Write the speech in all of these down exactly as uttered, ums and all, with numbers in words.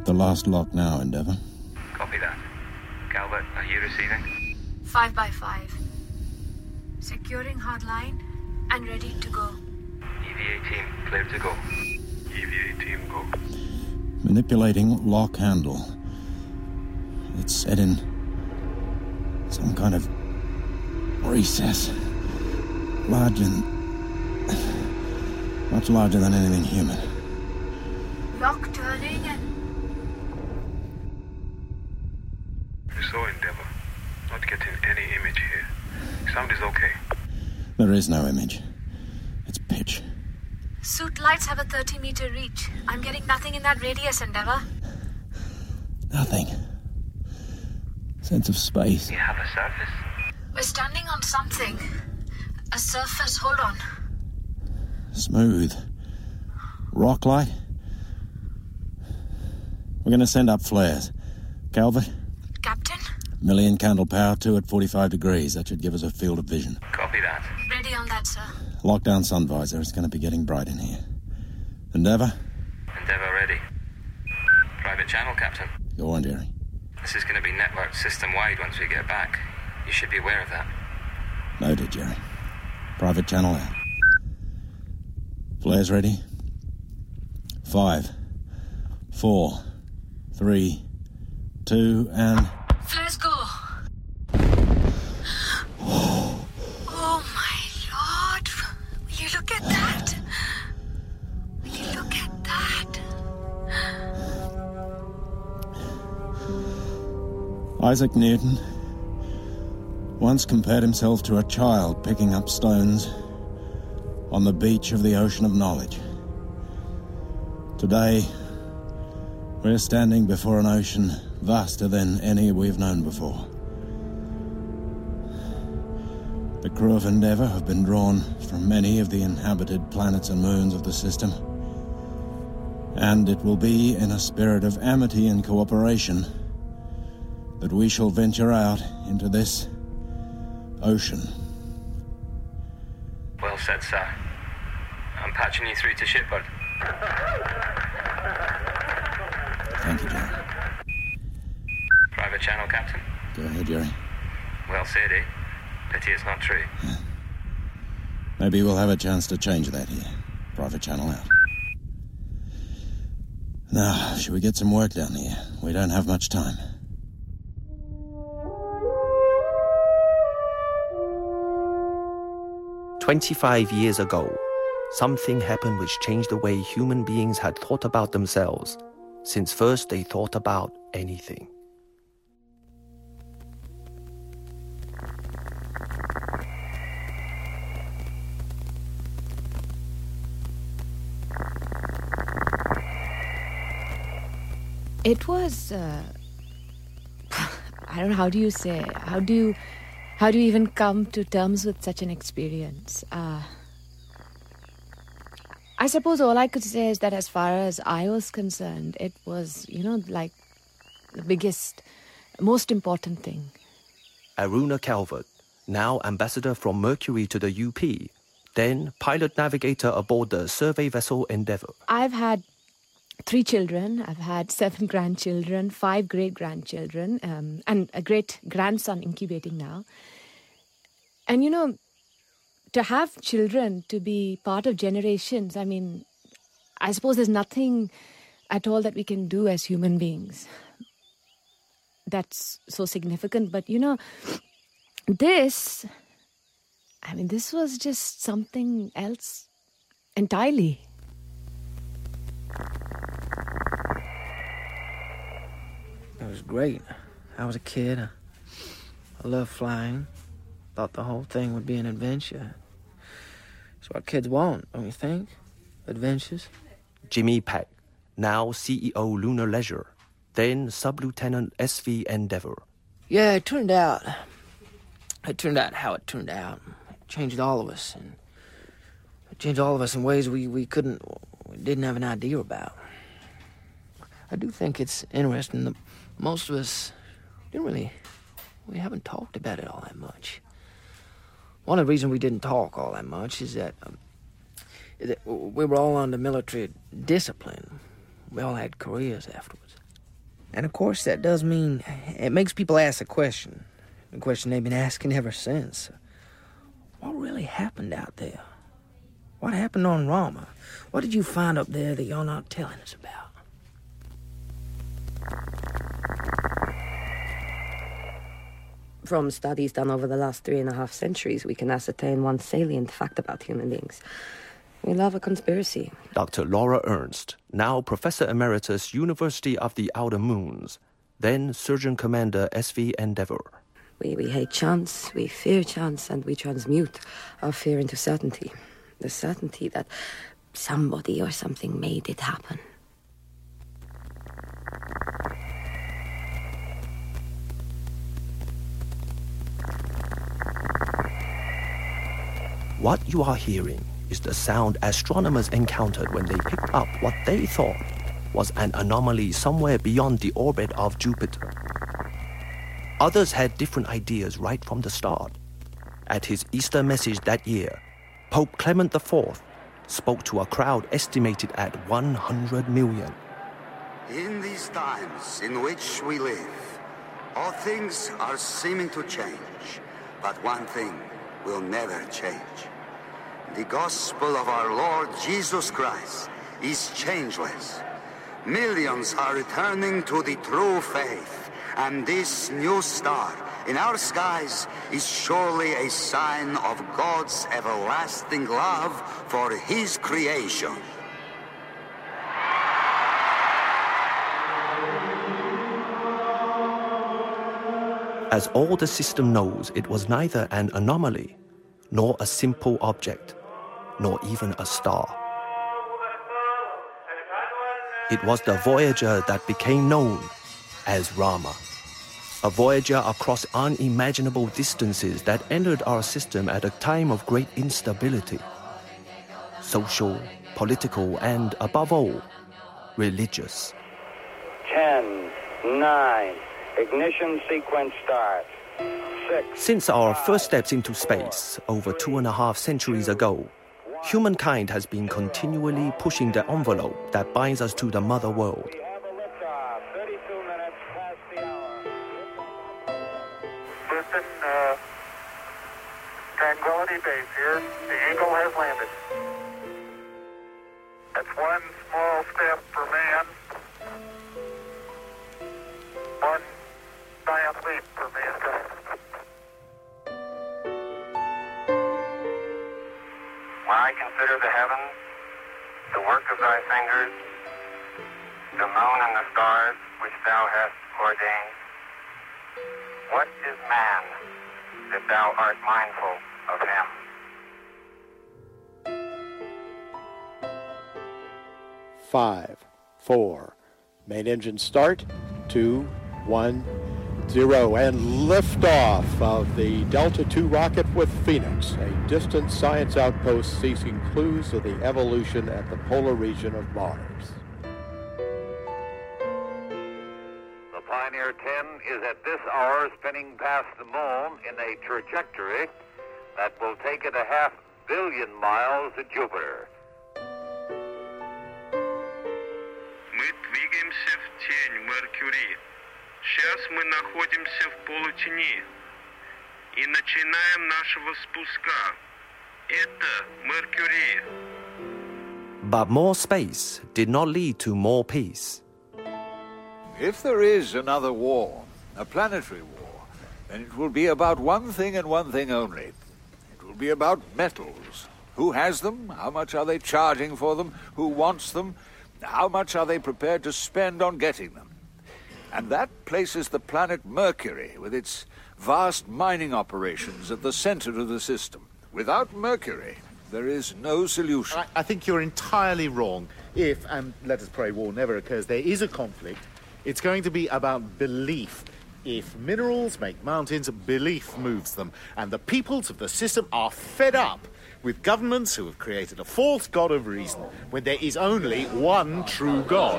At the last lock now, Endeavour. Copy that. Calvert, are you receiving? Five by five. Securing hardline and ready to go. E V A team, clear to go. E V A team, go. Manipulating lock handle. It's set in some kind of recess. Larger than... much larger than anything human. Lock turning and... We saw Endeavour. Not getting any image here. Sound is okay. There is no image. It's pitch. Suit lights have a thirty meter reach. I'm getting nothing in that radius, Endeavour. Nothing. Sense of space. You have a surface? We're standing on something. A surface, hold on. Smooth. Rock-like? We're going to send up flares. Calvert? Captain? Million candle power, two at forty-five degrees. That should give us a field of vision. Copy that. Ready on that, sir. Lock down sun visor. It's going to be getting bright in here. Endeavour? Endeavour ready. Private channel, Captain. Go on, Jerry. This is going to be networked system-wide once we get back. You should be aware of that. Noted, Jerry. Private channel out. Flares ready? Five, four, three, two, and... Flares go. Oh, my Lord. Will you look at that? Will you look at that? Isaac Newton once compared himself to a child picking up stones on the beach of the ocean of knowledge. Today, we're standing before an ocean vaster than any we've known before. The crew of Endeavour have been drawn from many of the inhabited planets and moons of the system, and it will be in a spirit of amity and cooperation that we shall venture out into this ocean. Well said, sir. I'm patching you through to Shipboard. Thank you, Jerry. Private channel, Captain. Go ahead, Jerry. Well said, eh? Pity it's not true. Yeah. Maybe we'll have a chance to change that here. Private channel out. Now, should we get some work done here? We don't have much time. Twenty-five years ago, something happened which changed the way human beings had thought about themselves, since first they thought about anything. It was, uh, I don't know, how do you say, how do you, how do you even come to terms with such an experience? Uh, I suppose all I could say is that as far as I was concerned, it was, you know, like the biggest, most important thing. Aruna Calvert, now ambassador from Mercury to the U P, then pilot-navigator aboard the survey vessel Endeavour. I've had three children. I've had seven grandchildren, five great-grandchildren, um, and a great-grandson incubating now. And, you know, to have children, to be part of generations, I mean, I suppose there's nothing at all that we can do as human beings that's so significant. But, you know, this, I mean, this was just something else entirely. It was great. I was a kid. I, I loved flying. Thought the whole thing would be an adventure. It's what kids want, don't you think? Adventures. Jimmy Peck, now C E O Lunar Leisure, then Sub-Lieutenant S V Endeavour. Yeah, it turned out... It turned out how it turned out. It changed all of us. And it changed all of us in ways we, we couldn't... We didn't have an idea about. I do think it's interesting that most of us didn't really... We haven't talked about it all that much. One of the reasons we didn't talk all that much is that, um, is that we were all under military discipline. We all had careers afterwards. And of course that does mean it makes people ask a question. The question they've been asking ever since. What really happened out there? What happened on Rama? What did you find up there that you're not telling us about? From studies done over the last three and a half centuries, we can ascertain one salient fact about human beings. We love a conspiracy. Doctor Laura Ernst, now Professor Emeritus, University of the Outer Moons, then Surgeon Commander S V Endeavour. We, we hate chance, we fear chance, and we transmute our fear into certainty. The certainty that somebody or something made it happen. What you are hearing is the sound astronomers encountered when they picked up what they thought was an anomaly somewhere beyond the orbit of Jupiter. Others had different ideas right from the start. At his Easter message that year, Pope Clement the Fourth spoke to a crowd estimated at one hundred million. In these times in which we live, all things are seeming to change, but one thing will never change. The gospel of our Lord Jesus Christ is changeless. Millions are returning to the true faith, and this new star in our skies is surely a sign of God's everlasting love for His creation. As all the system knows, it was neither an anomaly, nor a simple object, nor even a star. It was the Voyager that became known as Rama. A Voyager across unimaginable distances that entered our system at a time of great instability. Social, political, and above all, religious. Ten, nine, ignition sequence start. Six. Since our first steps into space over two and a half centuries ago, humankind has been continually pushing the envelope that binds us to the mother world. We have a liftoff, thirty-two minutes past the hour. Listen, uh, Tranquility Base here. The Eagle has landed. That's one small step for man, one giant leap for mankind. When I consider the heavens, the work of thy fingers, the moon and the stars which thou hast ordained, what is man that thou art mindful of him? Five, four, main engine start, two, one, zero, and liftoff of the Delta two rocket with Phoenix, a distant science outpost seeking clues of the evolution at the polar region of Mars. The Pioneer ten is at this hour spinning past the moon in a trajectory that will take it a half billion miles to Jupiter. Мы двигаемся в тень Меркурий. Сейчас мы находимся в полутени и начинаем нашего спуска. Это Меркурий. But more space did not lead to more peace. If there is another war, a planetary war, then it will be about one thing and one thing only. It will be about metals. Who has them? How much are they charging for them? Who wants them? How much are they prepared to spend on getting them? And that places the planet Mercury, with its vast mining operations, at the center of the system. Without Mercury, there is no solution. I, I think you're entirely wrong. If, and let us pray war never occurs, there is a conflict, it's going to be about belief. If minerals make mountains, belief moves them. And the peoples of the system are fed up with governments who have created a false god of reason when there is only one true God.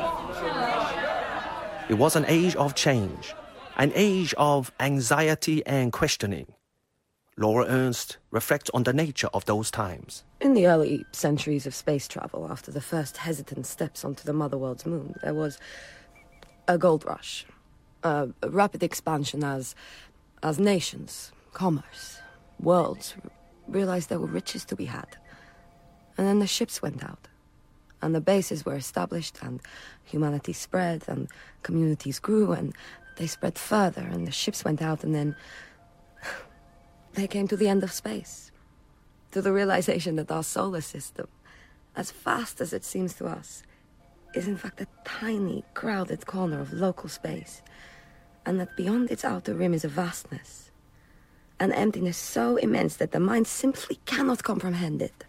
It was an age of change, an age of anxiety and questioning. Laura Ernst reflects on the nature of those times. In the early centuries of space travel, after the first hesitant steps onto the mother world's moon, there was a gold rush. uh, rapid expansion as, as nations, commerce, worlds realized there were riches to be had. And then the ships went out, and the bases were established, and humanity spread, and communities grew, and they spread further, and the ships went out, and then they came to the end of space, to the realization that our solar system, as vast as it seems to us, is in fact a tiny, crowded corner of local space, and that beyond its outer rim is a vastness, an emptiness so immense that the mind simply cannot comprehend it.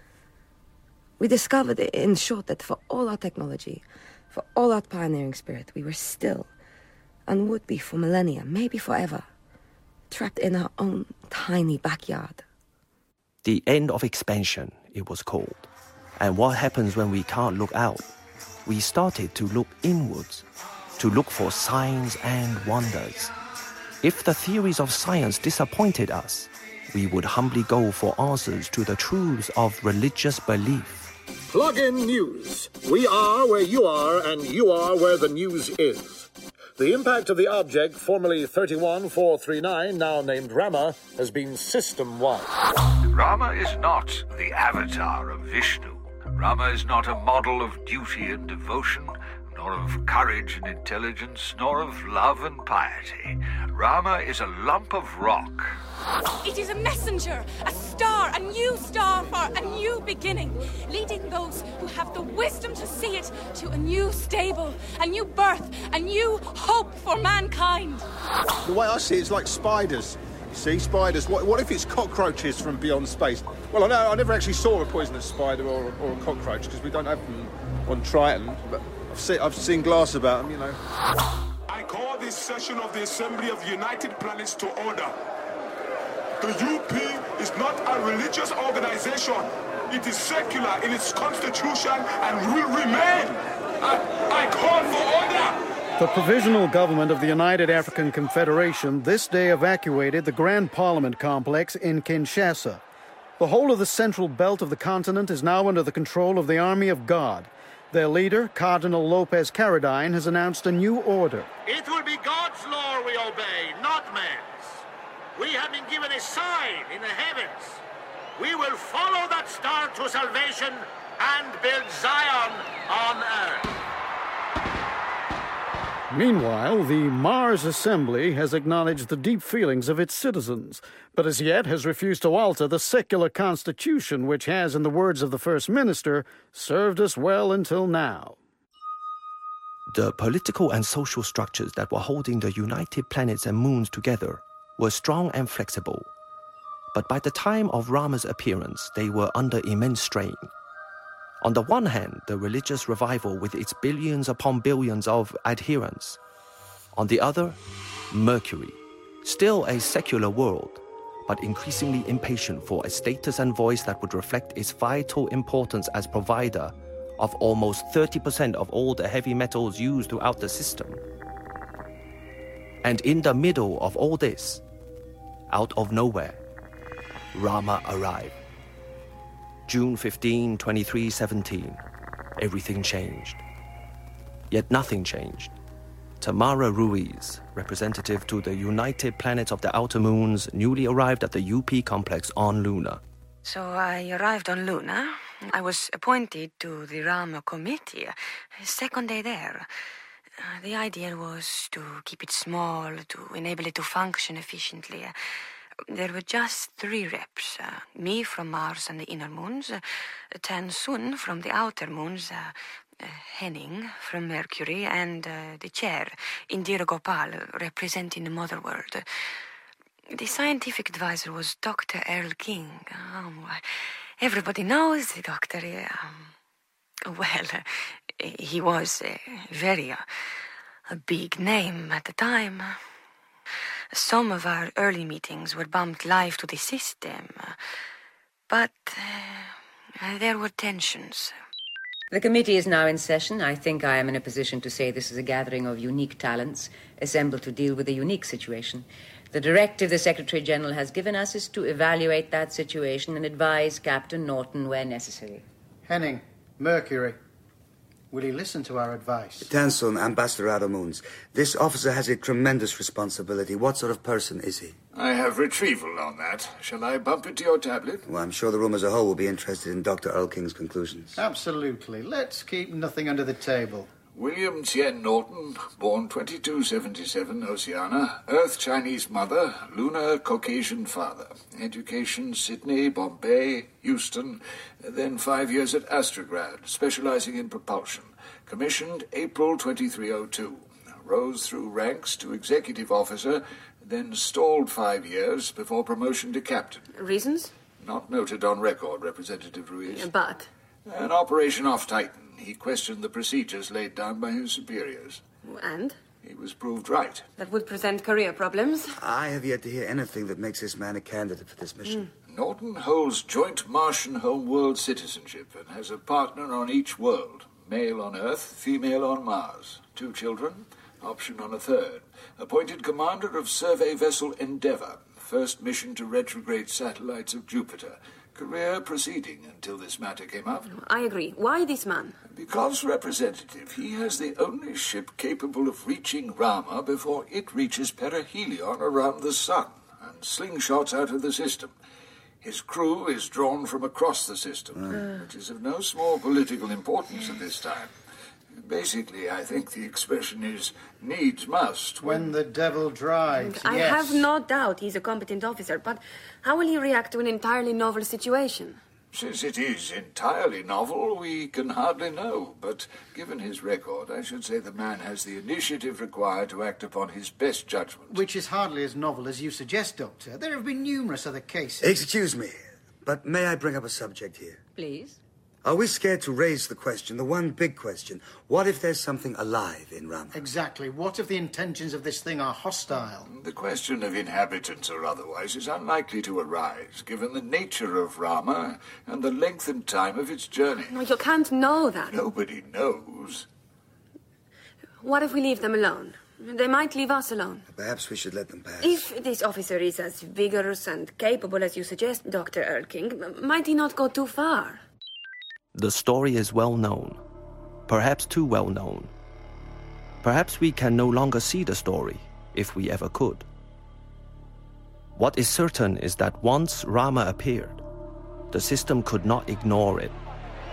We discovered, in short, that for all our technology, for all our pioneering spirit, we were still, and would be for millennia, maybe forever, trapped in our own tiny backyard. The end of expansion, it was called. And what happens when we can't look out? We started to look inwards, to look for signs and wonders. If the theories of science disappointed us, we would humbly go for answers to the truths of religious belief. Plug-in news. We are where you are, and you are where the news is. The impact of the object, formerly thirty-one four thirty-nine, now named Rama, has been system-wide. Rama is not the avatar of Vishnu. Rama is not a model of duty and devotion, nor of courage and intelligence, nor of love and piety. Rama is a lump of rock. It is a messenger, a star, a new star for a new beginning, leading those who have the wisdom to see it to a new stable, a new birth, a new hope for mankind. The way I see it, it's like spiders. You see, spiders. What, what if it's cockroaches from beyond space? Well, I know I never actually saw a poisonous spider or, or a cockroach because we don't have them on Triton, but I've seen, I've seen glass about them, you know. I call this session of the Assembly of the United Planets to order. The U P is not a religious organization. It is secular in its constitution and will remain. I, I call for order. The Provisional Government of the United African Confederation this day evacuated the Grand Parliament complex in Kinshasa. The whole of the central belt of the continent is now under the control of the Army of God. Their leader, Cardinal Lopez Caradine, has announced a new order. It will be God's law we obey, not man's. We have been given a sign in the heavens. We will follow that star to salvation and build Zion on earth. Meanwhile, the Mars Assembly has acknowledged the deep feelings of its citizens, but as yet has refused to alter the secular constitution which has, in the words of the First Minister, served us well until now. The political and social structures that were holding the united planets and moons together were strong and flexible. But by the time of Rama's appearance, they were under immense strain. On the one hand, the religious revival with its billions upon billions of adherents. On the other, Mercury, still a secular world, but increasingly impatient for a status and voice that would reflect its vital importance as provider of almost thirty percent of all the heavy metals used throughout the system. And in the middle of all this, out of nowhere, Rama arrived. June fifteenth, twenty-three seventeen. Everything changed. Yet nothing changed. Tamara Ruiz, representative to the United Planets of the Outer Moons, newly arrived at the U P complex on Luna. So I arrived on Luna. I was appointed to the Rama committee. Second day there. Uh, the idea was to keep it small, to enable it to function efficiently. Uh, There were just three reps, uh, me from Mars and the inner moons, uh, Tan Sun from the outer moons, uh, uh, Henning from Mercury, and uh, the chair, Indira Gopal, representing the mother world. The scientific advisor was Doctor Earl King. Um, everybody knows the doctor. Um, well, uh, he was uh, very uh, a big name at the time. Some of our early meetings were bumped live to the system, but uh, there were tensions. The committee is now in session. I think I am in a position to say this is a gathering of unique talents assembled to deal with a unique situation. The directive the Secretary-General has given us is to evaluate that situation and advise Captain Norton where necessary. Henning, Mercury. Will he listen to our advice? Tansun, Ambassador Adamoons, this officer has a tremendous responsibility. What sort of person is he? I have retrieval on that. Shall I bump it to your tablet? Well, I'm sure the room as a whole will be interested in Doctor Erlking's conclusions. Absolutely. Let's keep nothing under the table. William Tien Norton, born twenty-two seventy-seven, Oceania, Earth Chinese mother, lunar Caucasian father. Education, Sydney, Bombay, Houston, then five years at Astrograd, specializing in propulsion. Commissioned April twenty-three oh two. Rose through ranks to executive officer, then stalled five years before promotion to captain. Reasons? Not noted on record, Representative Ruiz. But? An operation off Titan. He questioned the procedures laid down by his superiors. And? He was proved right. That would present career problems. I have yet to hear anything that makes this man a candidate for this mission. Mm. Norton holds joint Martian homeworld citizenship and has a partner on each world. Male on Earth, female on Mars. Two children, option on a third. Appointed commander of survey vessel Endeavour, first mission to retrograde satellites of Jupiter. Career proceeding until this matter came up. I agree. Why this man? Because, Representative, he has the only ship capable of reaching Rama before it reaches perihelion around the sun and slingshots out of the system. His crew is drawn from across the system, mm. which is of no small political importance at this time. Basically, I think the expression is needs must. When, when the devil drives, I yes. have no doubt he's a competent officer, but how will he react to an entirely novel situation? Since it is entirely novel, we can hardly know. But given his record, I should say the man has the initiative required to act upon his best judgment. Which is hardly as novel as you suggest, Doctor. There have been numerous other cases. Excuse me, but may I bring up a subject here? Please. Are we scared to raise the question, the one big question? What if there's something alive in Rama? Exactly. What if the intentions of this thing are hostile? The question of inhabitants or otherwise is unlikely to arise, given the nature of Rama and the length and time of its journey. No, you can't know that. Nobody knows. What if we leave them alone? They might leave us alone. Perhaps we should let them pass. If this officer is as vigorous and capable as you suggest, Doctor Erlking, might he not go too far? The story is well known, perhaps too well known. Perhaps we can no longer see the story, if we ever could. What is certain is that once Rama appeared, the system could not ignore it.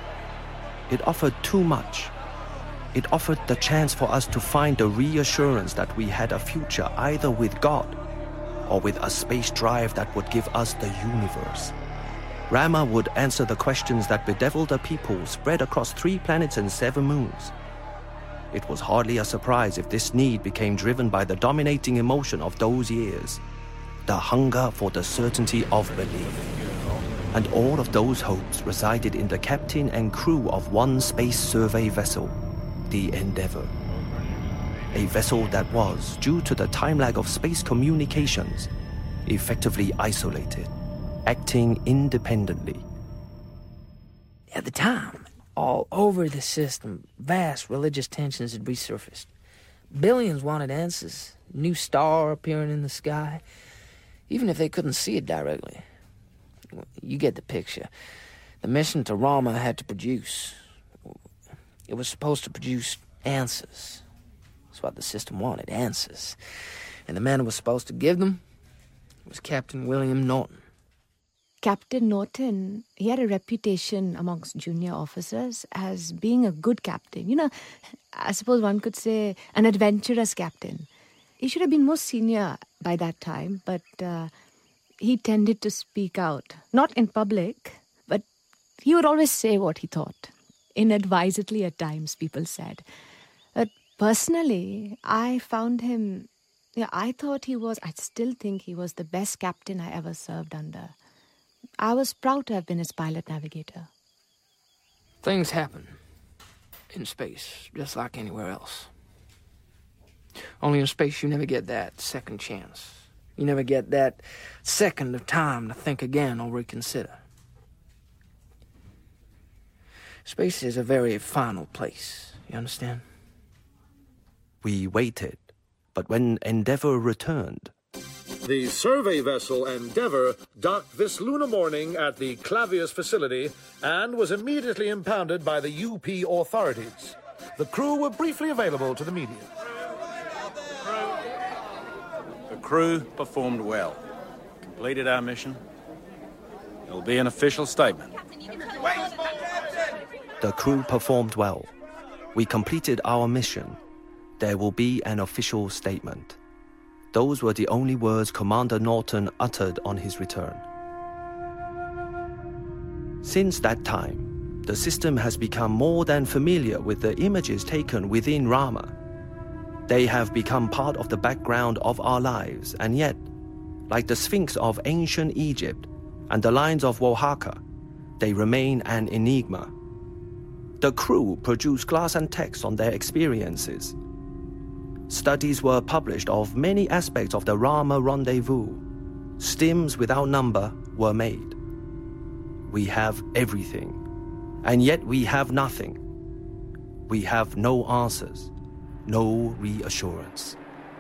It offered too much. It offered the chance for us to find the reassurance that we had a future either with God or with a space drive that would give us the universe. Rama would answer the questions that bedeviled a people spread across three planets and seven moons. It was hardly a surprise if this need became driven by the dominating emotion of those years, the hunger for the certainty of belief. And all of those hopes resided in the captain and crew of one space survey vessel, the Endeavour. A vessel that was, due to the time lag of space communications, effectively isolated, acting independently. At the time, all over the system, vast religious tensions had resurfaced. Billions wanted answers, new star appearing in the sky, even if they couldn't see it directly. You get the picture. The mission to Rama had to produce. It was supposed to produce answers. That's what the system wanted, answers. And the man who was supposed to give them was Captain William Norton. Captain Norton, he had a reputation amongst junior officers as being a good captain. You know, I suppose one could say an adventurous captain. He should have been more senior by that time, but uh, he tended to speak out. Not in public, but he would always say what he thought. Inadvisedly at times, people said. But personally, I found him, yeah, I thought he was, I still think he was the best captain I ever served under. I was proud to have been his pilot navigator. Things happen in space, just like anywhere else. Only in space you never get that second chance. You never get that second of time to think again or reconsider. Space is a very final place, you understand? We waited, but when Endeavour returned, the survey vessel Endeavour docked this lunar morning at the Clavius facility and was immediately impounded by the U P authorities. the crew were briefly available to the media. The crew performed well. Completed our mission. There'll be an official statement. The crew performed well. We completed our mission. There will be an official statement. Those were the only words Commander Norton uttered on his return. Since that time, the system has become more than familiar with the images taken within Rama. They have become part of the background of our lives, and yet, like the Sphinx of ancient Egypt and the lines of Oaxaca, they remain an enigma. The crew produced glass and text on their experiences. Studies were published of many aspects of the Rama rendezvous. Stims without number were made. We have everything, and yet we have nothing. We have no answers, no reassurance.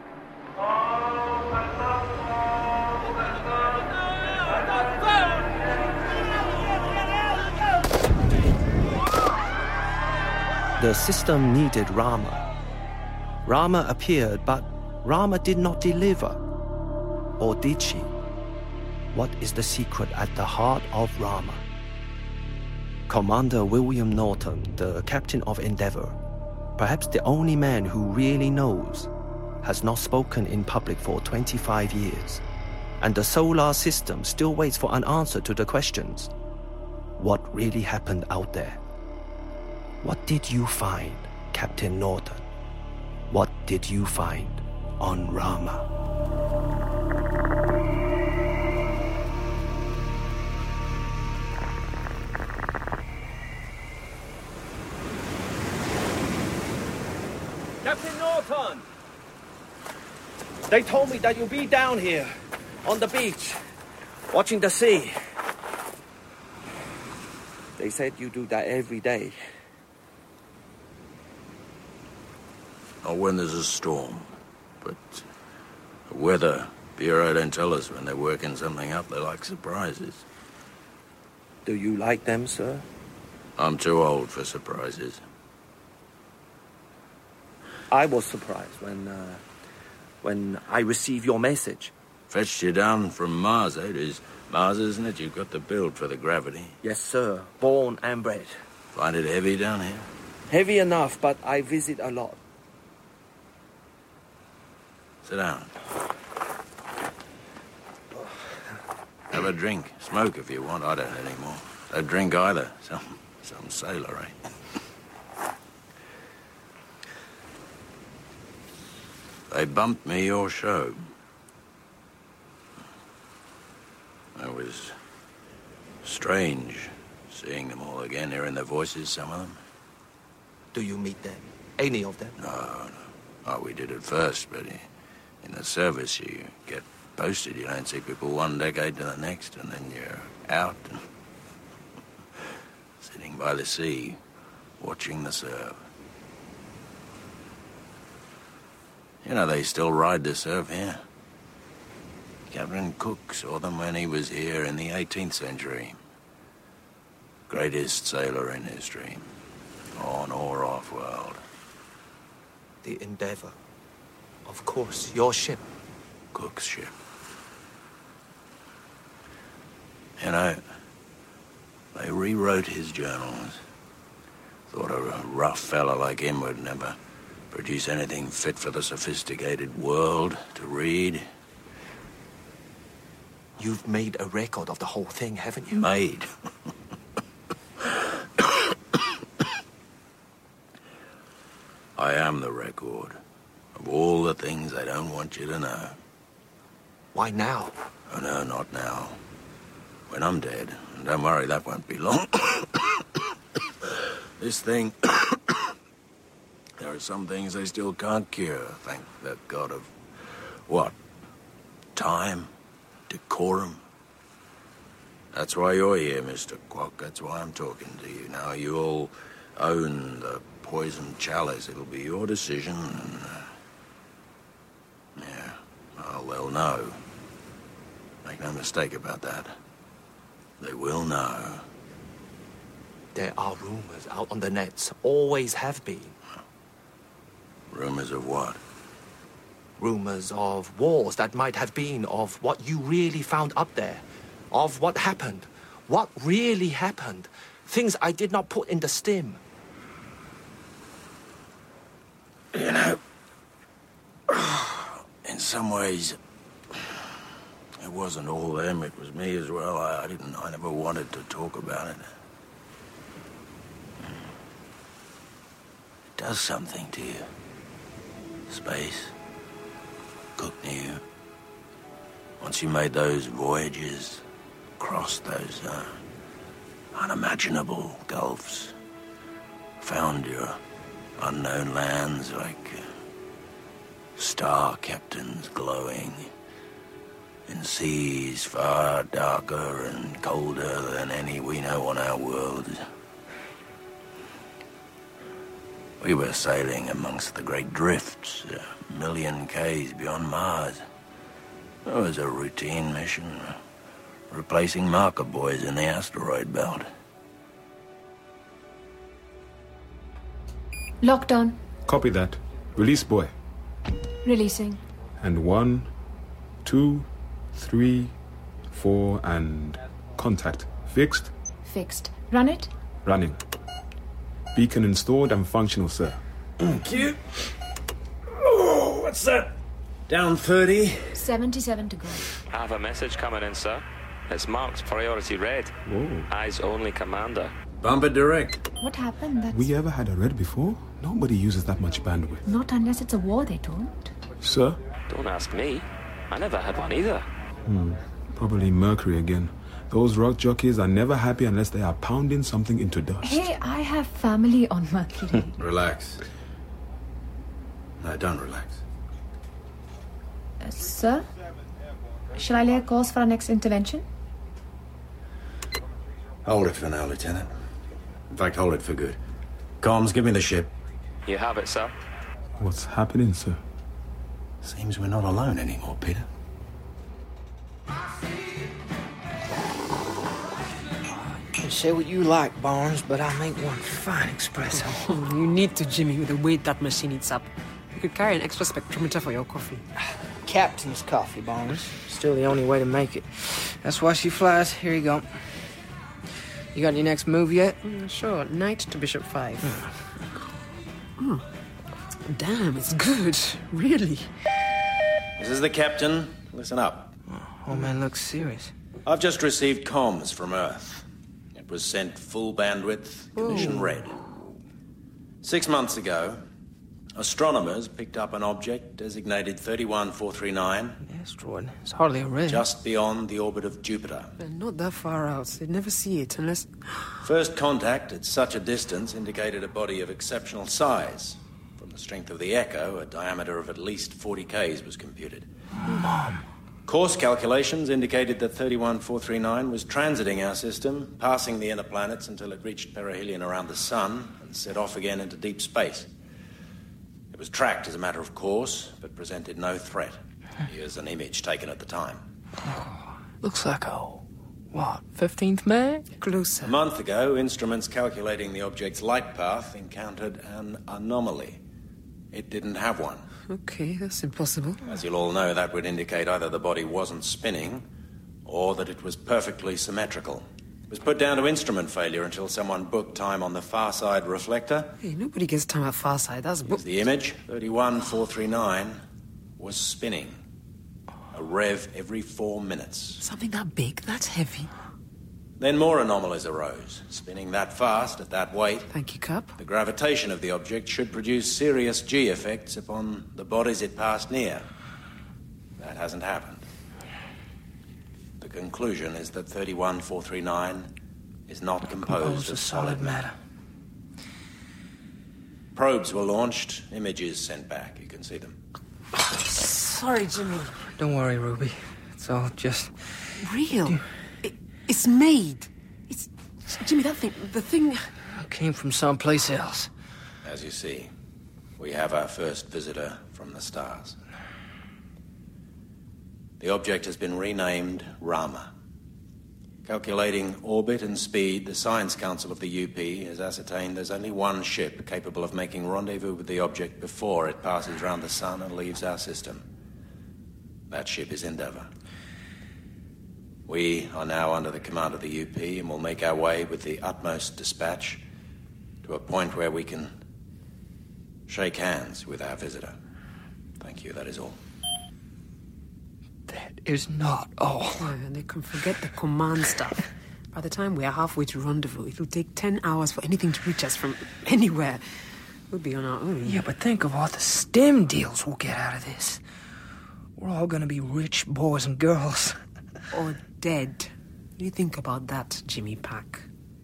The system needed Rama. Rama appeared, but Rama did not deliver. Or did she? What is the secret at the heart of Rama? Commander William Norton, the captain of Endeavour, perhaps the only man who really knows, has not spoken in public for twenty-five years, and the solar system still waits for an answer to the questions. What really happened out there? What did you find, Captain Norton? What did you find on Rama? Captain Norton! They told me that you'll be down here, on the beach, watching the sea. They said you do that every day. Not when there's a storm, but the Weather Bureau don't tell us when they're working something up. They like surprises. Do you like them, sir? I'm too old for surprises. I was surprised when, uh, when I received your message. Fetched you down from Mars, eh? It is Mars, isn't it? You've got the build for the gravity. Yes, sir. Born and bred. Find it heavy down here? Heavy enough, but I visit a lot. Sit down. Have a drink. Smoke if you want. I don't anymore. Don't drink either. Some, some sailor, eh? They bumped me your show. It was strange seeing them all again, hearing their voices, some of them. Do you meet them? Any of them? No, no. Oh, we did at first, but in the service you get posted. You don't see people one decade to the next, and then you're out and sitting by the sea, watching the surf. You know, they still ride the surf here. Captain Cook saw them when he was here in the eighteenth century. Greatest sailor in history. On or off world. The Endeavour. Of course, your ship. Cook's ship. You know, they rewrote his journals. Thought a rough fella like him would never produce anything fit for the sophisticated world to read. You've made a record of the whole thing, haven't you? Made? I am the record of all the things they don't want you to know. Why now? Oh, no, not now. When I'm dead. And don't worry, that won't be long. This thing... There are some things they still can't cure, thank the God of... What? Time? Decorum? That's why you're here, Mister Quok. That's why I'm talking to you. Now, you all own the poisoned chalice. It'll be your decision, and... Uh, yeah, well, they'll know. Make no mistake about that. They will know. There are rumors out on the nets. Always have been. Rumors of what? Rumors of wars that might have been, of what you really found up there, of what happened, what really happened, things I did not put in the stim. You know, in some ways, it wasn't all them, it was me as well. I, I didn't, I never wanted to talk about it. It does something to you. Space. Cooked near you. Once you made those voyages, crossed those uh, unimaginable gulfs, found your unknown lands like uh, star captains glowing in seas far darker and colder than any we know on our world. We were sailing amongst the great drifts, a million Ks beyond Mars. It was a routine mission, replacing marker buoys in the asteroid belt. Locked on. Copy that. Release buoy. Releasing. And one, two, three, four, and contact. Fixed? Fixed. Run it. Running. Beacon installed and functional, sir. Thank you. Oh, what's that? Down thirty. seventy-seven to go. I have a message coming in, sir. It's marked priority red. Whoa. Eyes only, Commander. Bump it direct. What happened? That's We ever had a red before? Nobody uses that much bandwidth. not unless it's a war, they don't. Sir? Don't ask me. I never had one either. Hmm. Probably Mercury again. Those rock jockeys are never happy unless they are pounding something into dust. Hey, I have family on Mercury. Relax. No, don't relax. Uh, sir? Shall I lay a course for our next intervention? Hold it for now, Lieutenant. In fact, hold it for good. Comms, give me the ship. You have it, sir. What's happening, sir? Seems we're not alone anymore, Peter. You say what you like, Barnes, but I make one fine espresso. You need to, Jimmy, with the weight that machine eats up. You could carry an extra spectrometer for your coffee. Captain's coffee, Barnes. Still the only way to make it. That's why she flies. Here you go. You got your next move yet? Mm, sure, knight to bishop five. Mm. Damn, it's good. Really. This is the captain. Listen up. Oh, man looks serious. I've just received comms from Earth. It was sent full bandwidth, condition Ooh. red. Six months ago, astronomers picked up an object designated thirty-one four three nine. Asteroid. It's hardly a red. Just beyond the orbit of Jupiter. And not that far out. They'd never see it unless... First contact at such a distance indicated a body of exceptional size. From the strength of the echo, a diameter of at least forty Ks was computed. Mom. Course calculations indicated that thirty-one four three nine was transiting our system, passing the inner planets until it reached perihelion around the Sun and set off again into deep space. It was tracked as a matter of course, but presented no threat. Here's an image taken at the time. Looks like a... what, fifteenth Mag? Closer. A month ago, instruments calculating the object's light path encountered an anomaly. It didn't have one. Okay, that's impossible. As you'll all know, that would indicate either the body wasn't spinning or that it was perfectly symmetrical. It was put down to instrument failure until someone booked time on the far side reflector. Hey, nobody gets time at far side. That's Here's the image. thirty-one four three nine was spinning. A rev every four minutes. Something that big, that's heavy. Then more anomalies arose. Spinning that fast, at that weight, Thank you, Cap. the gravitation of the object should produce serious G effects upon the bodies it passed near. That hasn't happened. The conclusion is that thirty-one four three nine is not composed, Composed of solid matter. matter. Probes were launched, images sent back. You can see them. Sorry, Jimmy. Don't worry, Ruby. It's all just... Real. It, it's made. It's... Jimmy, that thing... The thing... came from someplace else. As you see, we have our first visitor from the stars. The object has been renamed Rama. Calculating orbit and speed, the Science Council of the U P has ascertained there's only one ship capable of making rendezvous with the object before it passes around the sun and leaves our system. That ship is Endeavour. We are now under the command of the U P and will make our way with the utmost dispatch to a point where we can shake hands with our visitor. Thank you, that is all. That is not all. Oh, and they can forget the command stuff. By the time we are halfway to rendezvous, it'll take ten hours for anything to reach us from anywhere. We'll be on our own. Yeah, but think of all the STEM deals we'll get out of this. We're all gonna be rich boys and girls. Or dead. You think about that, Jimmy Pack.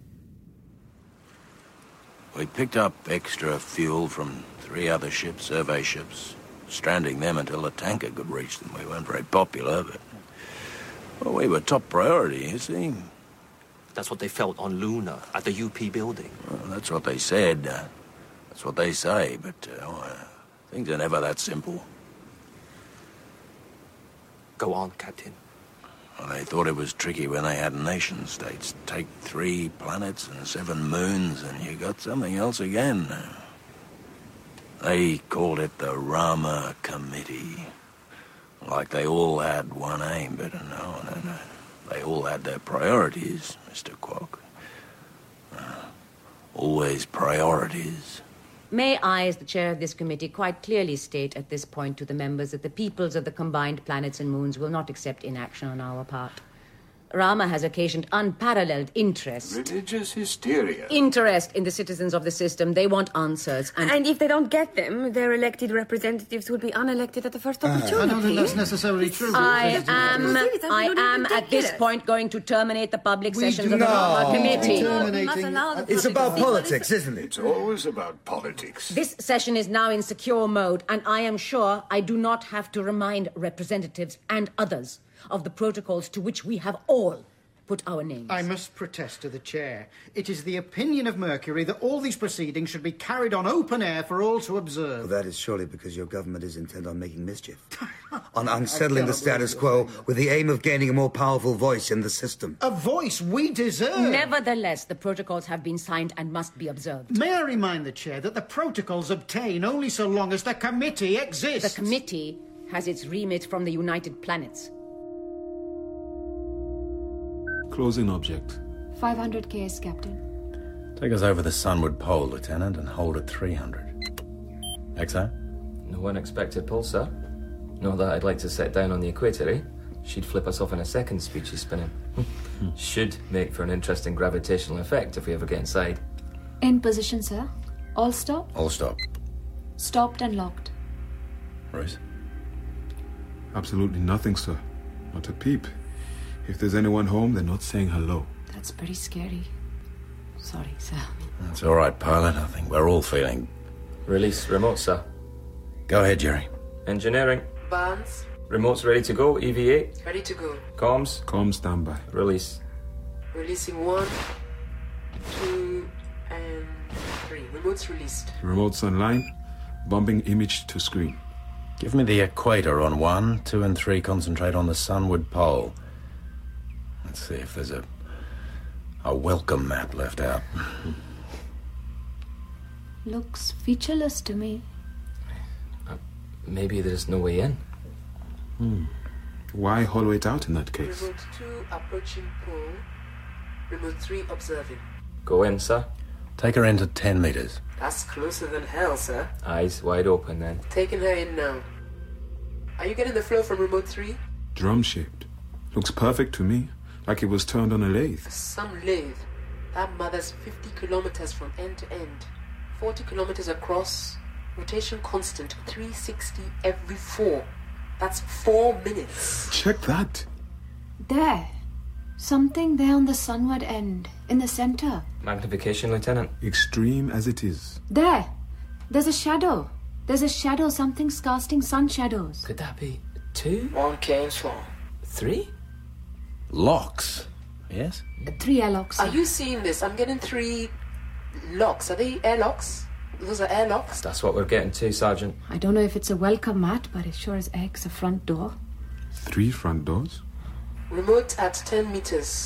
We picked up extra fuel from three other ships, survey ships, stranding them until a tanker could reach them. We weren't very popular, but... Well, we were top priority, you see. That's what they felt on Luna, at the U P building. Well, that's what they said. Uh, that's what they say, but uh, uh, things are never that simple. Go on, Captain. Well, they thought it was tricky when they had nation-states. Take three planets and seven moons, and you got something else again. They called it the Rama Committee. Like they all had one aim, but no, no, no. They all had their priorities, Mister Quark. Uh, always priorities. May I, as the chair of this committee, quite clearly state at this point to the members that the peoples of the combined planets and moons will not accept inaction on our part. Rama has occasioned unparalleled interest. Religious hysteria. Interest in the citizens of the system. They want answers. And, and if they don't get them, their elected representatives will be unelected at the first opportunity. I don't think that's necessarily true. I am, I am at this point going to terminate the public sessions of the Rama Committee. It's about politics, isn't it? It's always about politics. This session is now in secure mode, and I am sure I do not have to remind representatives and others of the protocols to which we have all put our names. I must protest to the chair. It is the opinion of Mercury that all these proceedings should be carried on open air for all to observe. Well, that is surely because your government is intent on making mischief. On unsettling the status quo with the aim of gaining a more powerful voice in the system. A voice we deserve. Nevertheless, the protocols have been signed and must be observed. May I remind the chair that the protocols obtain only so long as the committee exists? The committee has its remit from the United Planets. Closing object. five hundred Ks, Captain. Take us over the Sunward Pole, Lieutenant, and hold at three hundred. X O? No unexpected pull, sir. Not that I'd like to set down on the equator, eh? She'd flip us off in a second, speed she's spinning. Should make for an interesting gravitational effect if we ever get inside. In position, sir. All stop? All stop. Stopped and locked. Bruce? Absolutely nothing, sir. Not a peep. If there's anyone home, they're not saying hello. That's pretty scary. Sorry, sir. That's all right, pilot. I think we're all feeling... Release remote, sir. Go ahead, Jerry. Engineering. Barnes. Remote's ready to go. E V A. Ready to go. Comms. Comms standby. Release. Releasing one, two, and three. Remote's released. Remote's online. Bumping image to screen. Give me the equator on one, two and three concentrate on the Sunward Pole. Let's see if there's a a welcome map left out. Looks featureless to me. Uh, maybe there's no way in. Hmm. Why hollow it out in that case? Remote two approaching pole. Remote three observing. Go in, sir. Take her into ten meters. That's closer than hell, sir. Eyes wide open, then. Taking her in now. Are you getting the flow from remote three? Drum-shaped. Looks perfect to me. Like it was turned on a lathe. Some lathe. That mother's fifty kilometers from end to end. forty kilometers across. Rotation constant. three sixty every four. That's four minutes. Check that. There. Something there on the sunward end. In the center. Magnification, Lieutenant. Extreme as it is. There. There's a shadow. There's a shadow. Something's casting sun shadows. Could that be two? One K's long. Three? Locks. Yes? Three airlocks. Are you seeing this? I'm getting three locks. Are they airlocks? Those are airlocks? That's what we're getting to, Sergeant. I don't know if it's a welcome mat, but it sure as eggs a front door. Three front doors? Remote at ten meters.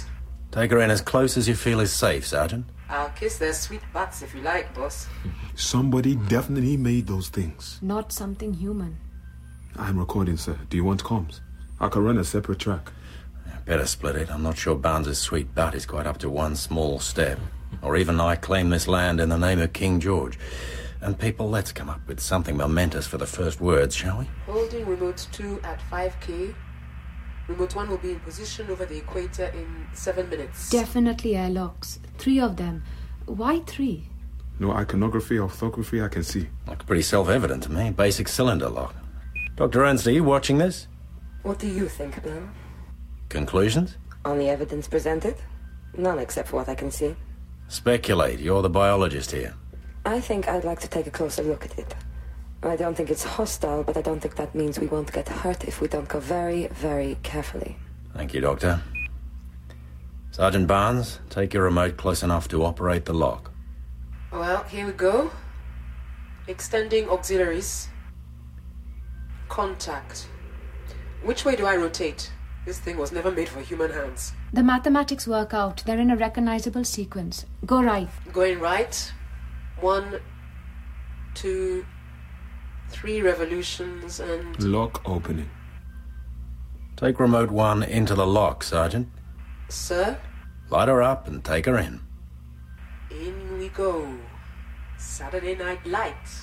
Take her in as close as you feel is safe, Sergeant. I'll kiss their sweet butts if you like, boss. Somebody definitely made those things. Not something human. I'm recording, sir. Do you want comms? I can run a separate track. Better split it. I'm not sure Barnes's sweet butt is quite up to one small step. Or even I claim this land in the name of King George. And people, let's come up with something momentous for the first words, shall we? Holding remote two at five K. Remote one will be in position over the equator in seven minutes. Definitely airlocks. Three of them. Why three? No iconography, orthography I can see. Looks pretty self-evident to me. Basic cylinder lock. Doctor Ernst, are you watching this? What do you think, Bill? Conclusions? On the evidence presented? None except for what I can see. Speculate. You're the biologist here. I think I'd like to take a closer look at it. I don't think it's hostile, but I don't think that means we won't get hurt if we don't go very, very carefully. Thank you, Doctor. Sergeant Barnes, take your remote close enough to operate the lock. Well, here we go. Extending auxiliaries. Contact. Which way do I rotate? This thing was never made for human hands. The mathematics work out. They're in a recognizable sequence. Go right. Going right. One, two, three revolutions and... Lock opening. Take remote one into the lock, Sergeant. Sir? Light her up and take her in. In we go. Saturday Night Lights.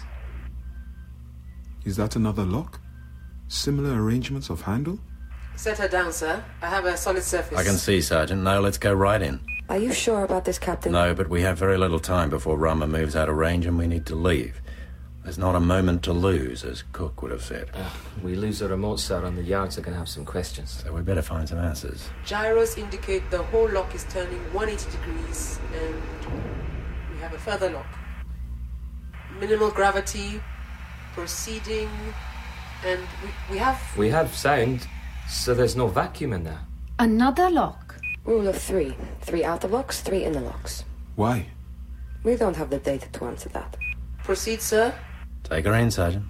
Is that another lock? Similar arrangements of handle? Set her down, sir. I have a solid surface. I can see, Sergeant. Now let's go right in. Are you sure about this, Captain? No, but we have very little time before Rama moves out of range and we need to leave. There's not a moment to lose, as Cook would have said. Uh, we lose the remote, sir, and the yards are going to have some questions. So we better find some answers. Gyros indicate the whole lock is turning one hundred eighty degrees, and we have a further lock. Minimal gravity, proceeding, and we, we have... We have sound, so there's no vacuum in there. Another lock. Rule of three. Three outer locks, three inner locks. Why? We don't have the data to answer that. Proceed, sir. Take her in, Sergeant.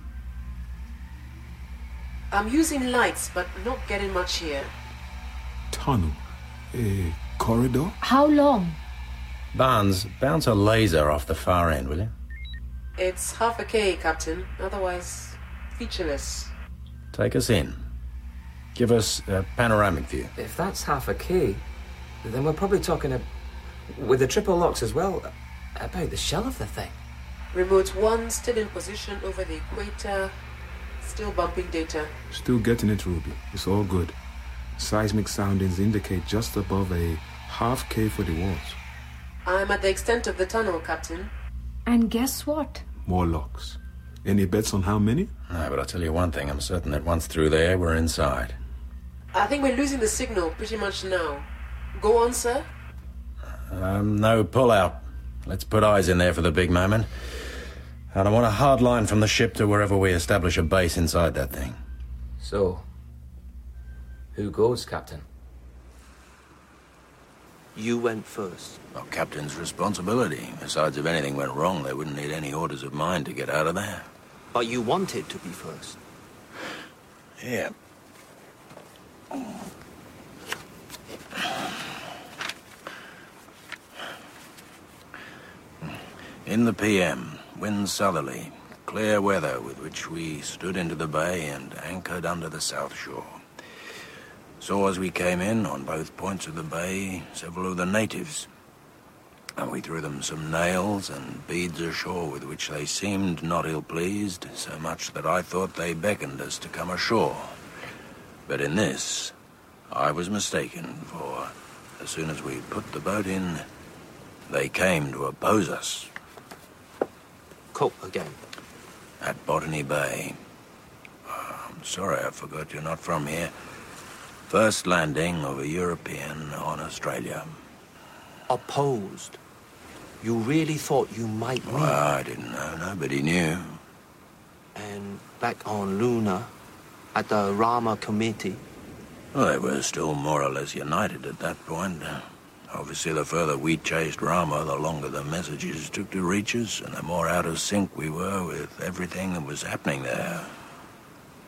I'm using lights, but not getting much here. Tunnel. A corridor? How long? Barnes, bounce a laser off the far end, will you? It's half a K, Captain. Otherwise, featureless. Take us in. Give us a panoramic view. If that's half a K, then we're probably talking, a, with the triple locks as well, about the shell of the thing. Remote one still in position over the equator. Still bumping data. Still getting it, Ruby. It's all good. Seismic soundings indicate just above a half K for the walls. I'm at the extent of the tunnel, Captain. And guess what? More locks. Any bets on how many? No, but I'll tell you one thing. I'm certain that once through there, we're inside. I think we're losing the signal pretty much now. Go on, sir. Um, no pull out. Let's put eyes in there for the big moment. And I want a hard line from the ship to wherever we establish a base inside that thing. So, who goes, Captain? You went first. Well, Captain's responsibility. Besides, if anything went wrong, they wouldn't need any orders of mine to get out of there. But you wanted to be first. Yeah. In the P M, wind southerly, clear weather with which we stood into the bay and anchored under the south shore. Saw as we came in, on both points of the bay, several of the natives. And we threw them some nails and beads ashore with which they seemed not ill-pleased, so much that I thought they beckoned us to come ashore. But in this, I was mistaken, for as soon as we put the boat in, they came to oppose us. Cope again. At Botany Bay. Oh, I'm sorry, I forgot you're not from here. First landing of a European on Australia. Opposed? You really thought you might win? Well, I didn't know. Nobody knew. And back on Luna, at the Rama Committee? Well, they were still more or less united at that point. Obviously, the further we chased Rama, the longer the messages took to reach us, and the more out of sync we were with everything that was happening there.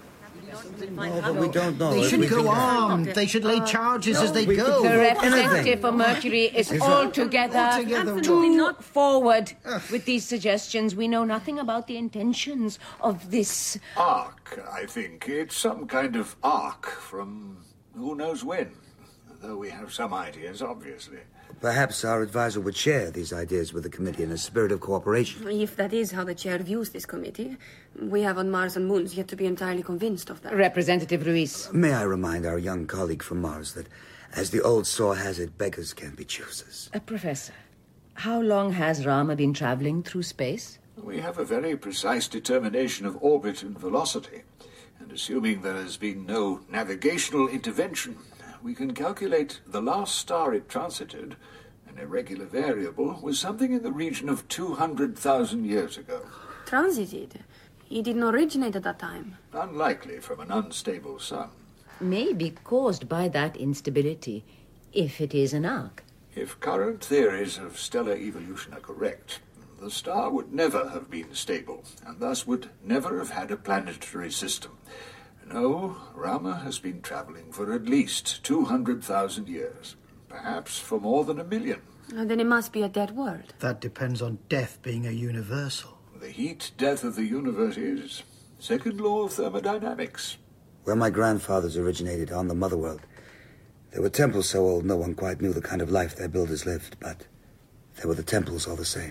No, but we don't know. They if should we go can- armed. They should lay charges No, as they we go. could The do representative for Mercury is Is altogether Altogether too forward with these suggestions. We know nothing about the intentions of this. Ark, I think. It's some kind of ark from who knows when. Though we have some ideas, obviously. Perhaps our advisor would share these ideas with the committee in a spirit of cooperation. If that is how the chair views this committee, we have on Mars and Moons yet to be entirely convinced of that. Representative Ruiz. May I remind our young colleague from Mars that, as the old saw has it, beggars can't be choosers. Uh, Professor, how long has Rama been traveling through space? We have a very precise determination of orbit and velocity. And assuming there has been no navigational intervention, we can calculate the last star it transited, an irregular variable, was something in the region of two hundred thousand years ago. Transited? He didn't originate at that time. Unlikely from an unstable sun. May be caused by that instability, if it is an arc. If current theories of stellar evolution are correct, the star would never have been stable, and thus would never have had a planetary system. No, Rama has been traveling for at least two hundred thousand years. Perhaps for more than a million. Uh, then it must be a dead world. That depends on death being a universal. The heat death of the universe is second law of thermodynamics. Where my grandfathers originated, on the Motherworld, there were temples so old no one quite knew the kind of life their builders lived, but there were the temples all the same.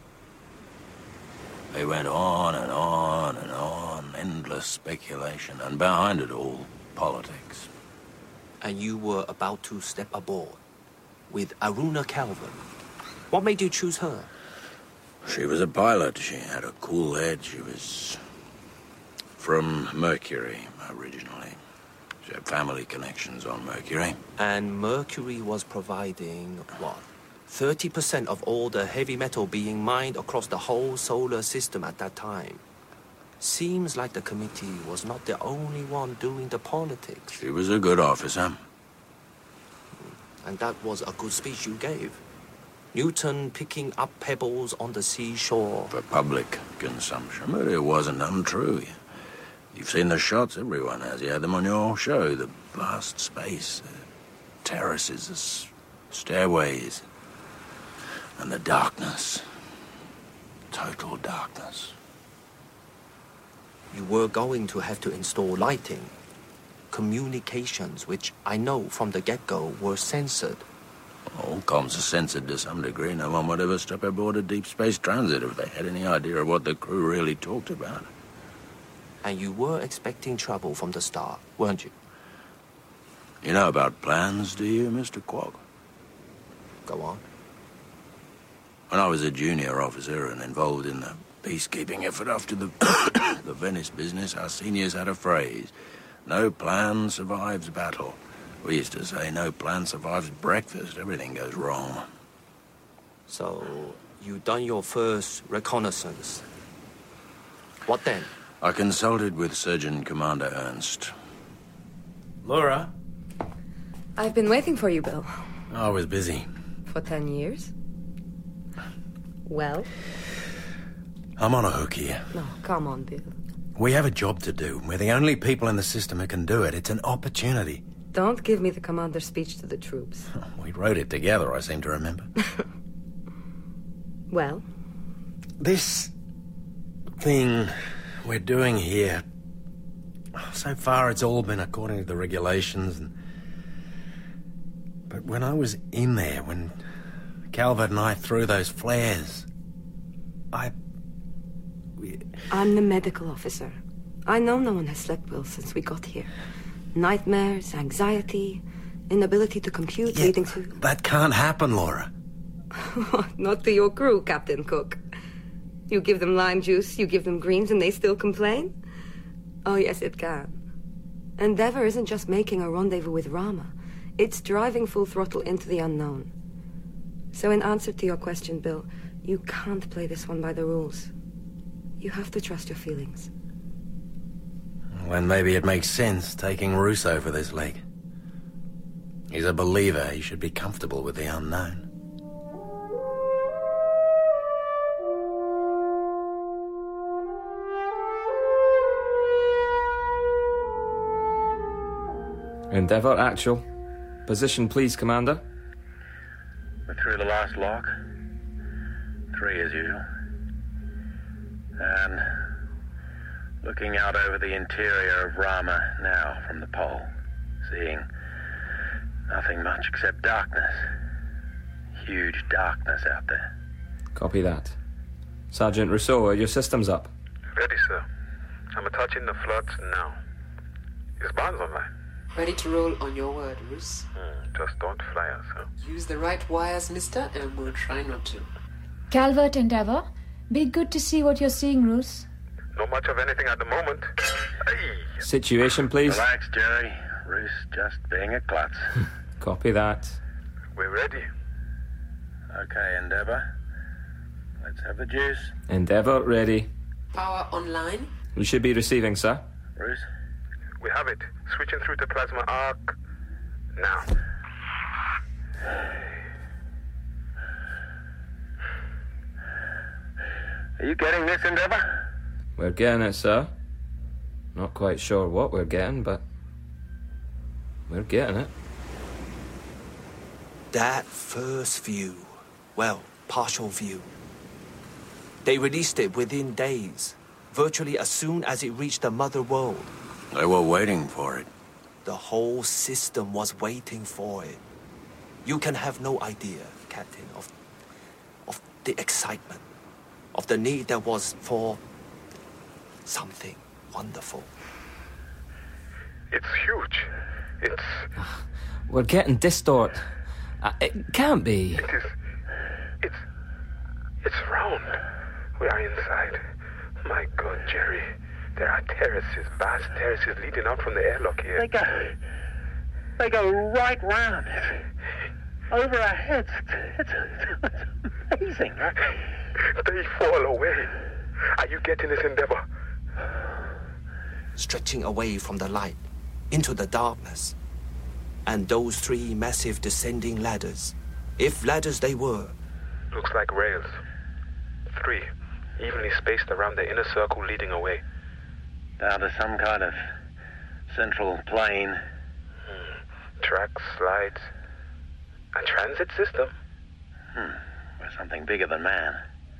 They went on and on and on, endless speculation, and behind it all, politics. And you were about to step aboard with Aruna Calvin. What made you choose her? She was a pilot. She had a cool head. She was from Mercury, originally. She had family connections on Mercury. And Mercury was providing, what, thirty percent of all the heavy metal being mined across the whole solar system at that time. Seems like the committee was not the only one doing the politics. She was a good officer. And that was a good speech you gave. Newton picking up pebbles on the seashore. For public consumption, but it wasn't untrue. You've seen the shots, everyone has. You had them on your show. The vast space, the terraces, the s- stairways, and the darkness. Total darkness. You were going to have to install lighting. Communications, which I know from the get-go were censored. All comms are censored to some degree. No one would ever step aboard a deep space transit if they had any idea of what the crew really talked about. And you were expecting trouble from the start, weren't you? You know about plans, do you, Mister Quagg? Go on. When I was a junior officer and involved in the peacekeeping effort after the, the Venice business, our seniors had a phrase. No plan survives battle. We used to say no plan survives breakfast. Everything goes wrong. So, you done your first reconnaissance. What then? I consulted with Surgeon Commander Ernst. Laura? I've been waiting for you, Bill. I was busy. For ten years? Well? I'm on a hook here. No, come on, Bill. We have a job to do. We're the only people in the system who can do it. It's an opportunity. Don't give me the commander's speech to the troops. We wrote it together, I seem to remember. Well? This thing we're doing here, so far it's all been according to the regulations. And... But when I was in there, when Calvert and I threw those flares, I... We... I'm the medical officer. I know no one has slept well since we got here. Nightmares, anxiety, inability to compute, Yeah, leading to... That can't happen, Laura. Not to your crew, Captain Cook. You give them lime juice, you give them greens, and they still complain? Oh, yes, it can. Endeavor isn't just making a rendezvous with Rama. It's driving full throttle into the unknown. So in answer to your question, Bill, you can't play this one by the rules. You have to trust your feelings. Well, then maybe it makes sense taking Russo for this leg. He's a believer. He should be comfortable with the unknown. Endeavour actual. Position, please, Commander. We're through the last lock. Three as usual. And looking out over the interior of Rama now from the pole, seeing nothing much except darkness. Huge darkness out there. Copy that. Sergeant Rousseau, are your systems up? Ready, sir. I'm touching the floods now. Is Barnes online? Ready to roll on your word, Roos. Hmm, just don't fly us, huh? Use the right wires, mister, and we'll try not to. Calvert Endeavour, be good to see what you're seeing, Roos. Not much of anything at the moment. Hey. Situation, please. Relax, Jerry. Roos just being a klutz. Copy that. We're ready. Okay, Endeavour. Let's have the juice. Endeavour ready. Power online. We should be receiving, sir. Roos? We have it. Switching through to plasma arc. Now. Are you getting this, Endeavour? We're getting it, sir. Not quite sure what we're getting, but we're getting it. That first view, well, partial view. They released it within days, virtually as soon as it reached the mother world. They were waiting for it. The whole system was waiting for it. You can have no idea, Captain, of, of the excitement, of the need there was for something wonderful. It's huge. It's... We're getting distort. Uh, it can't be. It is... It's... It's round. We are inside. My God, Jerry. There are terraces, vast terraces leading out from the airlock here. They go... They go right round. Over our heads. It's, it's, it's amazing. They fall away. Are you getting this, Endeavour? Stretching away from the light into the darkness. And those three massive descending ladders, if ladders they were. Looks like rails. Three, evenly spaced around the inner circle leading away. Down to some kind of central plane. Hmm. Tracks, slides. A transit system? Hmm. Or something bigger than man.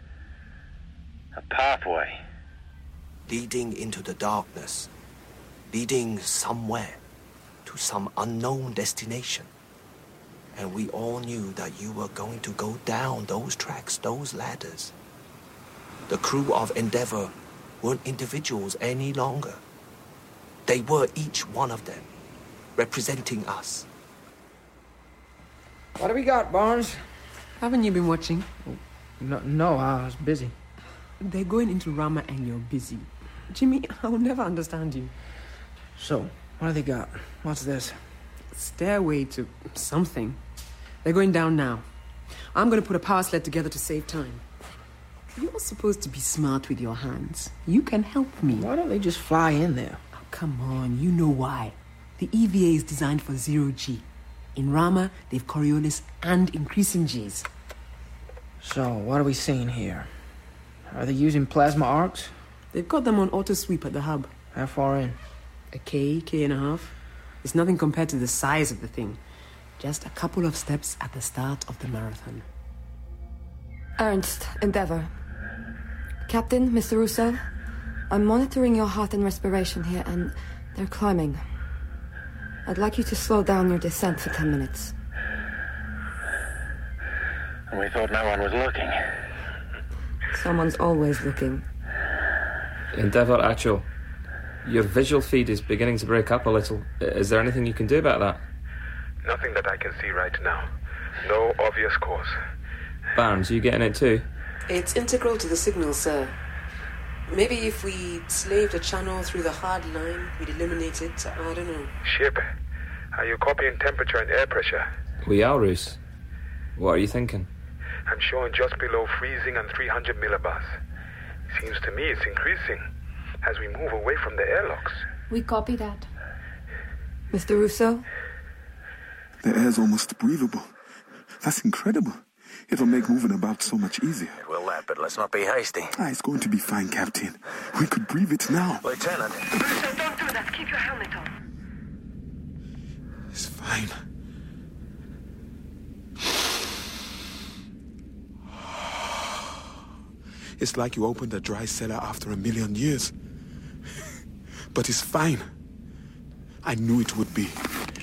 A pathway. Leading into the darkness. Leading somewhere. To some unknown destination. And we all knew that you were going to go down those tracks, those ladders. The crew of Endeavour weren't individuals any longer. They were each one of them, representing us. What do we got, Barnes? Haven't you been watching? No, no, I was busy. They're going into Rama and you're busy. Jimmy, I'll never understand you. So, what do they got? What's this? Stairway to something. They're going down now. I'm going to put a power sled together to save time. You're supposed to be smart with your hands. You can help me. Why don't they just fly in there? Oh, come on, you know why. The E V A is designed for zero G. In Rama, they've Coriolis and increasing Gs. So, what are we seeing here? Are they using plasma arcs? They've got them on auto sweep at the hub. How far in? A K, K and a half. It's nothing compared to the size of the thing. Just a couple of steps at the start of the marathon. Ernst, Endeavour. Captain, Mister Russo, I'm monitoring your heart and respiration here, and they're climbing. I'd like you to slow down your descent for ten minutes. And we thought no one was looking. Someone's always looking. Endeavour actual. Your visual feed is beginning to break up a little. Is there anything you can do about that? Nothing that I can see right now. No obvious cause. Barnes, you getting it too? It's integral to the signal, sir. Maybe if we slaved a channel through the hard line, we'd eliminate it. I don't know. Ship, are you copying temperature and air pressure? We are, Roos. What are you thinking? I'm showing just below freezing and three hundred millibars. Seems to me it's increasing as we move away from the airlocks. We copy that. Mister Russo? The air's almost breathable. That's incredible. It'll make moving about so much easier. It will that, but let's not be hasty. Ah, it's going to be fine, Captain. We could breathe it now. Lieutenant. Russo, don't do that. Keep your helmet on. It's fine. It's like you opened a dry cellar after a million years. But it's fine. I knew it would be.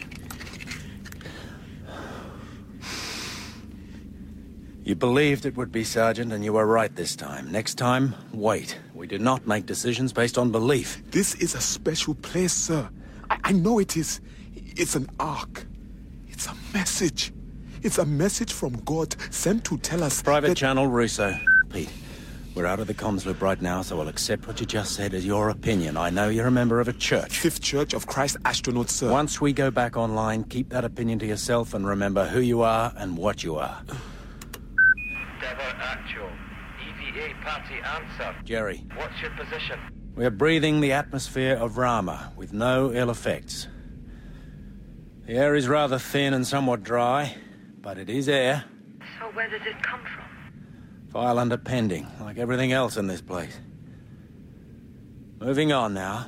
You believed it would be, Sergeant, and you were right this time. Next time, wait. We do not make decisions based on belief. This is a special place, sir. I, I know it is. It's an ark. It's a message. It's a message from God sent to tell us Private that... Channel, Russo. Pete, we're out of the comms loop right now, so I'll accept what you just said as your opinion. I know you're a member of a church. Fifth Church of Christ Astronaut, sir. Once we go back online, keep that opinion to yourself and remember who you are and what you are. Endeavour Actual. E V A party answer. Jerry. What's your position? We're breathing the atmosphere of Rama, with no ill effects. The air is rather thin and somewhat dry, but it is air. So where does it come from? File under pending, like everything else in this place. Moving on now.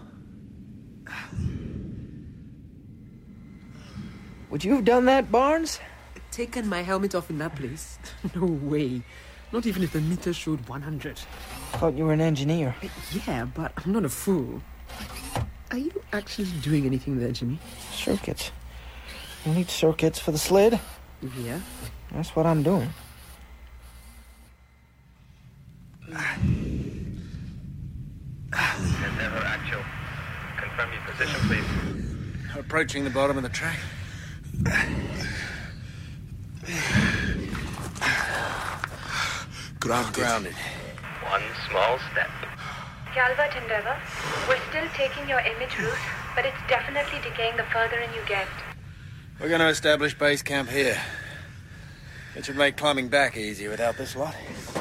Would you have done that, Barnes? Taken my helmet off in that place? No way. Not even if the meter showed one hundred. Thought you were an engineer. Yeah, but I'm not a fool. Are you actually doing anything there, Jimmy? Circuits. You need circuits for the sled? Yeah. That's what I'm doing. Endeavour Actual. Confirm your position, please. Approaching the bottom of the track. Grounded. Grounded. One small step. Calvert Endeavour, we're still taking your image route, but it's definitely decaying the further in you get. We're going to establish base camp here. It should make climbing back easier without this lot.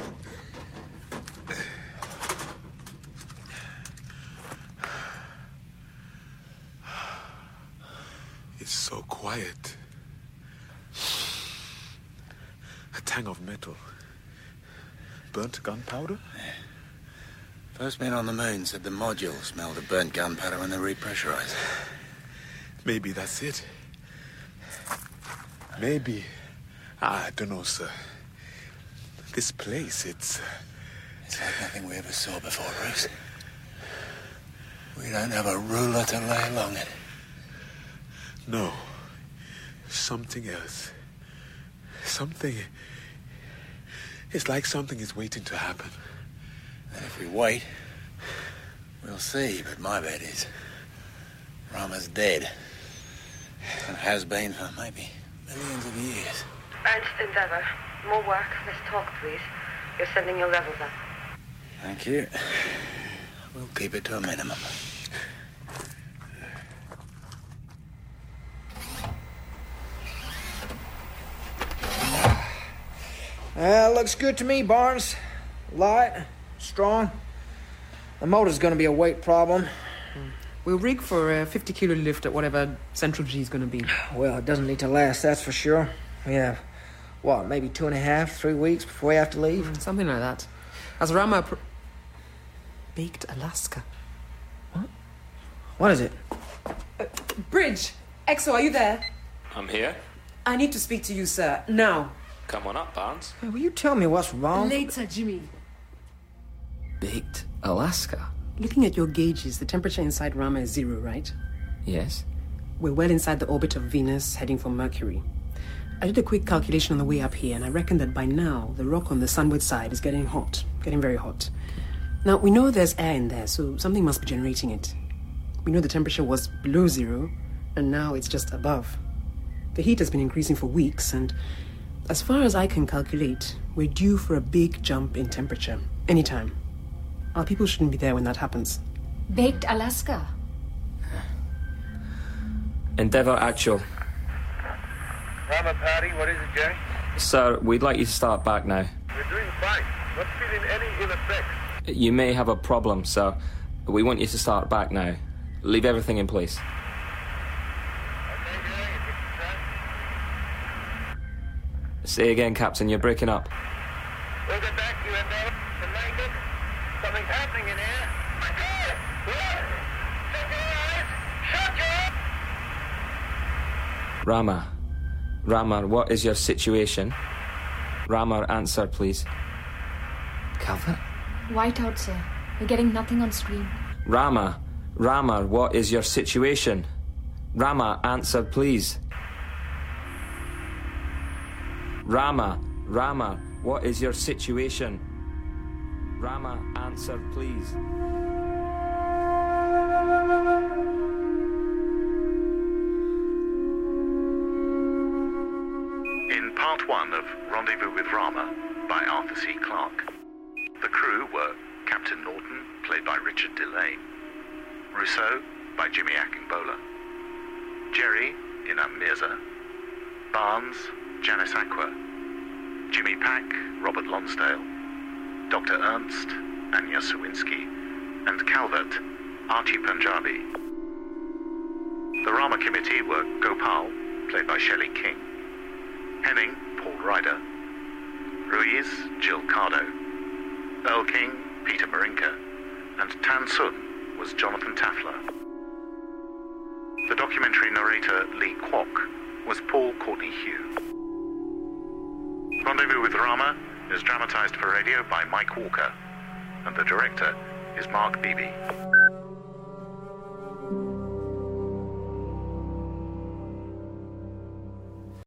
It's so quiet. A tang of metal. Burnt gunpowder? First men on the moon said the module smelled of burnt gunpowder when they repressurized. Maybe that's it. Maybe. I don't know, sir. This place, it's... It's like nothing we ever saw before, Bruce. We don't have a ruler to lay along it. No. Something else. Something... It's like something is waiting to happen. And if we wait, we'll see. But my bet is Rama's dead. And has been for maybe millions of years. Ernst Endeavour, more work. Let's talk, please. You're sending your levels up. Thank you. We'll keep it to a minimum. Uh, looks good to me, Barnes. Light, strong. The motor's gonna be a weight problem. We'll rig for a fifty kilo lift at whatever Central G is gonna be. Well, it doesn't need to last, that's for sure. We have, what, maybe two and a half, three weeks before we have to leave? Mm, something like that. As Rama... Pr- Baked Alaska. What? What is it? Uh, Bridge! Exo, are you there? I'm here. I need to speak to you, sir. Now. Come on up, Barnes. Hey, will you tell me what's wrong? Later, Jimmy. Baked Alaska? Looking at your gauges, the temperature inside Rama is zero, right? Yes. We're well inside the orbit of Venus, heading for Mercury. I did a quick calculation on the way up here, and I reckon that by now, the rock on the sunward side is getting hot. Getting very hot. Now, we know there's air in there, so something must be generating it. We know the temperature was below zero, and now it's just above. The heat has been increasing for weeks, and as far as I can calculate, we're due for a big jump in temperature. Anytime. Our people shouldn't be there when that happens. Baked Alaska. Endeavour Actual. Rama party, what is it, Jerry? Sir, we'd like you to start back now. We're doing fine. Not feeling any ill effects. You may have a problem, sir. We want you to start back now. Leave everything in place. Say again, Captain, you're breaking up. We'll get back to you, Endeavour. Tonight, something's happening in here. My God! What? Shut your eyes! Shut your Rama. Rama, what is your situation? Rama, answer, please. Calvert? Whiteout, sir. We're getting nothing on screen. Rama. Rama, what is your situation? Rama, answer, please. Rama. Rama, what is your situation? Rama, answer, please. In part one of Rendezvous with Rama by Arthur C. Clarke, the crew were Captain Norton, played by Richard Delane, Rousseau by Jimmy Akingbola, Jerry, Inam Mirza, Barnes, Janice Aqua, Jimmy Pack, Robert Lonsdale, Doctor Ernst, Anya Sawinski, and Calvert, Archie Punjabi. The Rama Committee were Gopal, played by Shelley King, Henning, Paul Ryder, Ruiz, Jill Cardo, Earl King, Peter Marinka, and Tan Sun was Jonathan Tafler. The documentary narrator Lee Kwok was Paul Courtney Hugh. Rendezvous with Rama is dramatized for radio by Mike Walker, and the director is Mark Beebe.